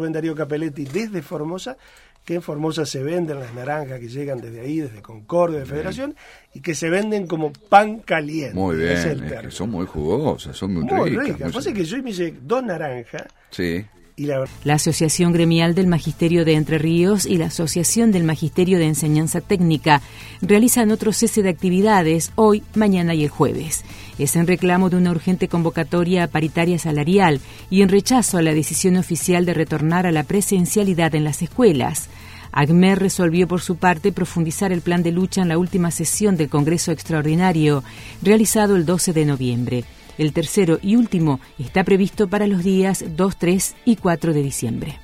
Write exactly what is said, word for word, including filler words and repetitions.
Rubén Darío Capelletti desde Formosa, que en Formosa se venden las naranjas que llegan desde ahí, desde Concordia, de Federación, y que se venden como pan caliente. Muy bien, es, es que son muy jugosas, son muy, muy ricas. ricas. Pasa que yo me hice dos naranjas. Sí. Y la... la Asociación Gremial del Magisterio de Entre Ríos y la Asociación del Magisterio de Enseñanza Técnica realizan otro cese de actividades hoy, mañana y el jueves. Es en reclamo de una urgente convocatoria paritaria salarial y en rechazo a la decisión oficial de retornar a la presencialidad en las escuelas. ACMER resolvió por su parte profundizar el plan de lucha en la última sesión del Congreso Extraordinario, realizado el doce de noviembre. El tercero y último está previsto para los días dos, tres y cuatro de diciembre.